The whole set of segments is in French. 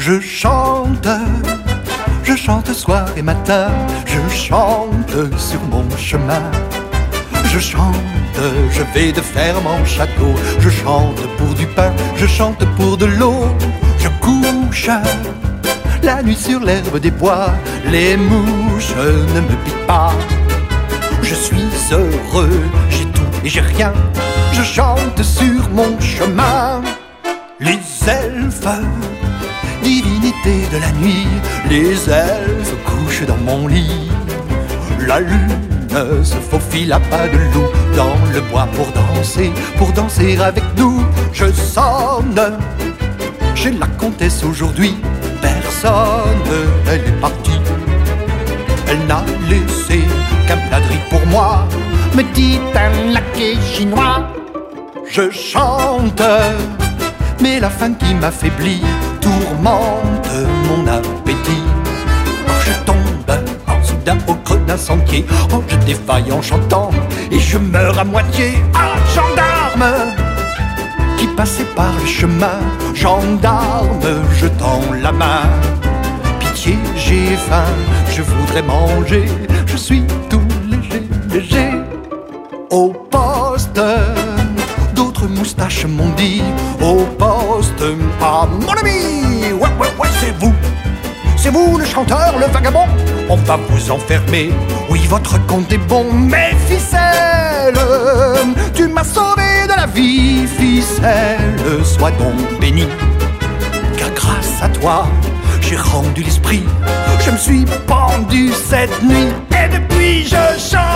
je chante soir et matin, je chante sur mon chemin. Je chante, je vais de ferme en château, je chante pour du pain, je chante pour de l'eau. Je couche la nuit sur l'herbe des bois, les mouches ne me piquent pas. Je suis heureux, j'ai tout et j'ai rien, je chante sur mon chemin. Les elfes, divinité de la nuit, les elfes couchent dans mon lit. La lune se faufile à pas de loup dans le bois pour danser avec nous. Je sonne chez la comtesse aujourd'hui, personne, elle est partie. Elle n'a laissé qu'un plat de riz pour moi, me dit un laquais chinois. Je chante, mais la faim qui m'affaiblit tourmente mon appétit. Oh, je tombe en soudain au creux d'un sentier, oh, je défaille en chantant et je meurs à moitié. Ah, gendarme qui passait par le chemin, gendarme, je tends la main. Pitié, j'ai faim, je voudrais manger, je suis tout léger, léger. Au poste, d'autres moustaches m'ont dit, au poste, ah mon ami, ouais, c'est vous le chanteur, le vagabond, on va vous enfermer, oui votre compte est bon, mais ficelle, tu m'as sauvé de la vie, ficelle, sois donc béni, car grâce à toi, j'ai rendu l'esprit, je me suis pendu cette nuit, et depuis je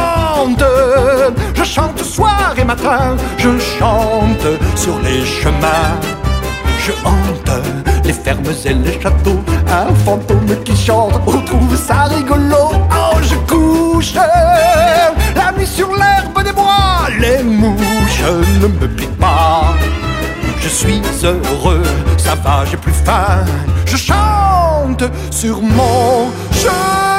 chante soir et matin, je chante sur les chemins, je hante les fermes et les châteaux, un fantôme qui chante, on trouve ça rigolo. Oh, je couche la nuit sur l'herbe des bois, les mouches ne me piquent pas. Je suis heureux, ça va, j'ai plus faim, je chante sur mon chemin.